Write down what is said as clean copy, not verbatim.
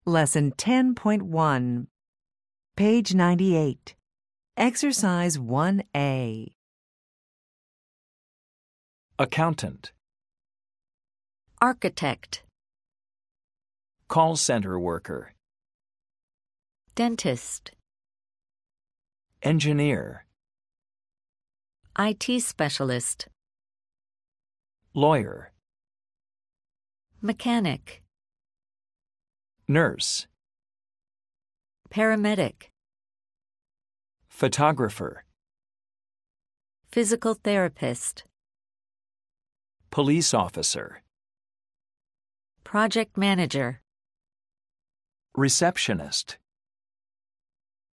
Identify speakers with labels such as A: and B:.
A: Lesson 10.1, page 98, Exercise 1A.
B: Accountant.
C: Architect.
B: Call center worker.
C: Dentist.
B: Engineer.
C: IT specialist.
B: Lawyer.
C: Mechanic.
B: Nurse.
C: Paramedic.
B: Photographer.
C: Physical therapist.
B: Police officer.
C: Project manager.
B: Receptionist.